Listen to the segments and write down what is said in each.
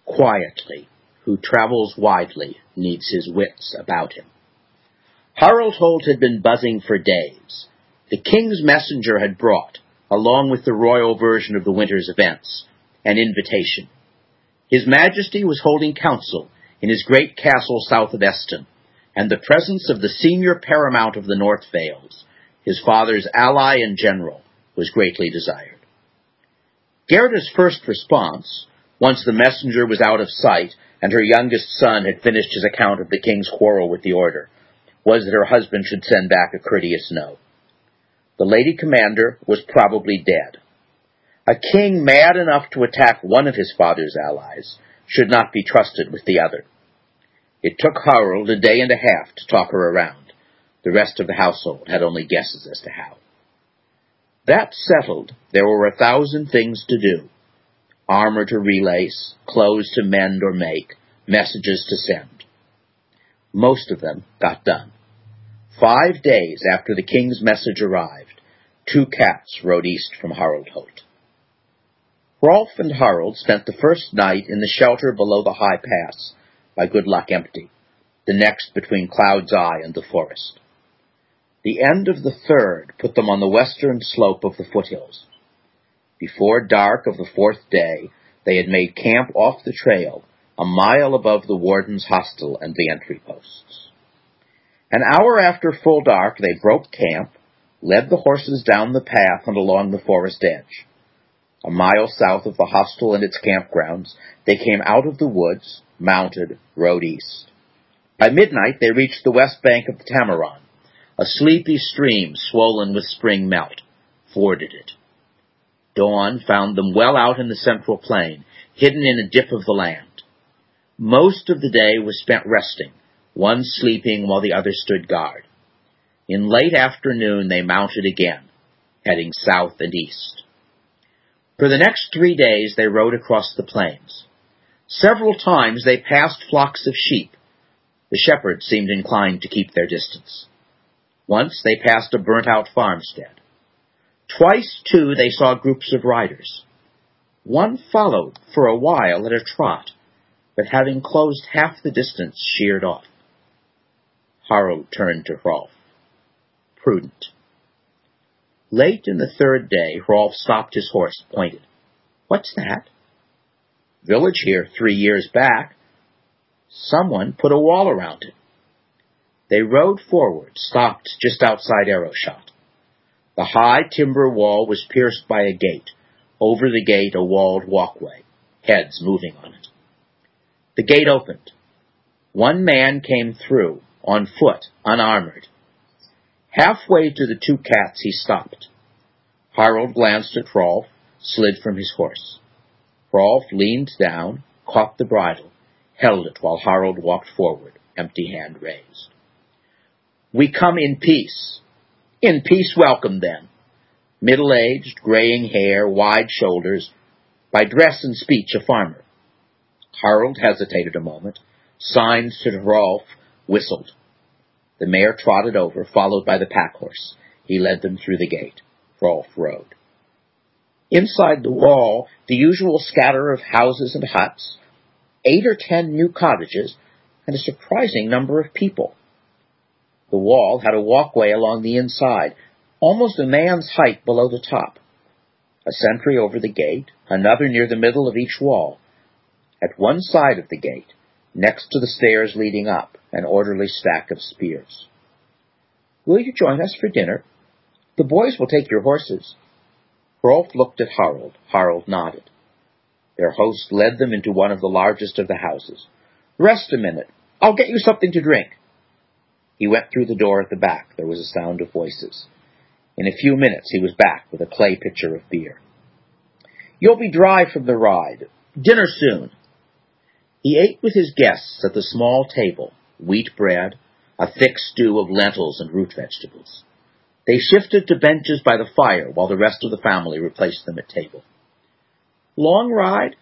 quietly, who travels widely, needs his wits about him. Harold Holt had been buzzing for days. The king's messenger had brought, along with the royal version of the winter's events, an invitation. His Majesty was holding council in his great castle south of Eston, and the presence of the senior paramount of the North Vales, his father's ally and general, was greatly desired. Gerda's first response, once the messenger was out of sight and her youngest son had finished his account of the king's quarrel with the order, was that her husband should send back a courteous no. The lady commander was probably dead. A king mad enough to attack one of his father's allies should not be trusted with the other. It took Harold a day and a half to talk her around. The rest of the household had only guesses as to how. That settled, there were 1,000 things to do. Armor to relace, clothes to mend or make, messages to send. Most of them got done. 5 days after the king's message arrived, 2 cats rode east from Harold Holt. Rolf and Harold spent the first night in the shelter below the high pass by Good Luck Empty, the next between Cloud's Eye and the forest. The end of the third put them on the western slope of the foothills. Before dark of the 4th day, they had made camp off the trail, a mile above the warden's hostel and the entry posts. An hour after full dark, they broke camp, led the horses down the path and along the forest edge. A mile south of the hostel and its campgrounds, they came out of the woods, mounted, rode east. By midnight, they reached the west bank of the Tamaron, a sleepy stream swollen with spring melt, forded it. Dawn found them well out in the central plain, hidden in a dip of the land. Most of the day was spent resting, one sleeping while the other stood guard. In late afternoon, they mounted again, heading south and east. For the next 3 days, they rode across the plains. Several times they passed flocks of sheep. The shepherds seemed inclined to keep their distance. Once they passed a burnt-out farmstead. Twice, too, they saw groups of riders. One followed for a while at a trot, but having closed half the distance, sheered off. Harold turned to Hrolf. Prudent. Late in the 3rd day, Hrolf stopped his horse, pointed. What's that? Village here 3 years back. Someone put a wall around it. They rode forward, stopped just outside arrow shot. The high timber wall was pierced by a gate. Over the gate, a walled walkway, heads moving on it. The gate opened. One man came through, on foot, unarmored. Halfway to the 2 cats, he stopped. Harold glanced at Hrolf, slid from his horse. Hrolf leaned down, caught the bridle, held it while Harold walked forward, empty hand raised. We come in peace. In peace welcome, then. Middle-aged, graying hair, wide shoulders, by dress and speech a farmer. Harold hesitated a moment, signed to Hrolf, whistled. The mare trotted over, followed by the pack-horse. He led them through the gate. Hrolf rode. Inside the wall, the usual scatter of houses and huts, 8 or 10 new cottages, and a surprising number of people. The wall had a walkway along the inside, almost a man's height below the top. A sentry over the gate, another near the middle of each wall. At one side of the gate, next to the stairs leading up, an orderly stack of spears. Will you join us for dinner? The boys will take your horses. Hrolf looked at Harold. Harold nodded. Their host led them into one of the largest of the houses. Rest a minute. I'll get you something to drink. He went through the door at the back. There was a sound of voices. In a few minutes he was back with a clay pitcher of beer. You'll be dry from the ride. Dinner soon. He ate with his guests at the small table, wheat bread, a thick stew of lentils and root vegetables. They shifted to benches by the fire while the rest of the family replaced them at table. Long ride?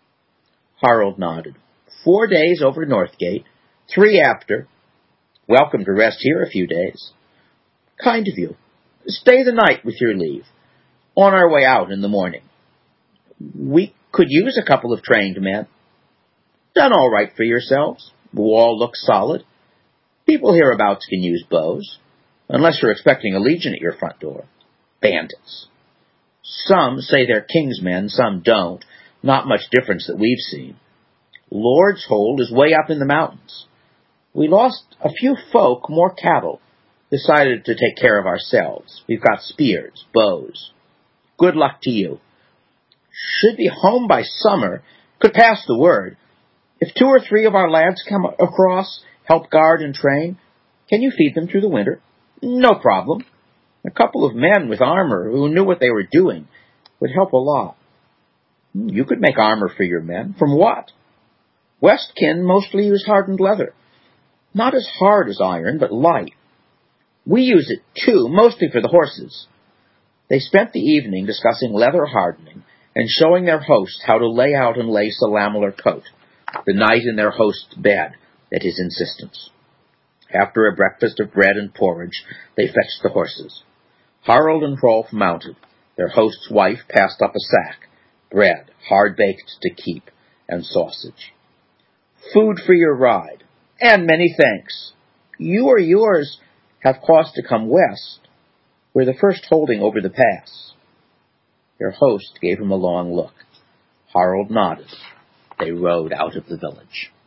Harold nodded. 4 days over Northgate, 3 after. Welcome to rest here a few days. Kind of you. Stay the night with your leave. On our way out in the morning. We could use a couple of trained men. Done all right for yourselves. The wall looks solid. People hereabouts can use bows, unless you're expecting a legion at your front door. Bandits. Some say they're king's men, some don't. Not much difference that we've seen. Lord's Hold is way up in the mountains. We lost a few folk, more cattle. Decided to take care of ourselves. We've got spears, bows. Good luck to you. Should be home by summer. Could pass the word. If 2 or 3 of our lads come across, help guard and train, can you feed them through the winter? No problem. A couple of men with armor who knew what they were doing would help a lot. You could make armor for your men. From what? Westkin mostly use hardened leather. Not as hard as iron, but light. We use it, too, mostly for the horses. They spent the evening discussing leather hardening and showing their host how to lay out and lace a lamellar coat, the night in their host's bed at his insistence. After a breakfast of bread and porridge, they fetched the horses. Harold and Hrolf mounted. Their host's wife passed up a sack, bread, hard-baked to keep, and sausage. Food for your ride, and many thanks. You or yours have cause to come west. We're the first holding over the pass. Their host gave him a long look. Harold nodded. They rode out of the village.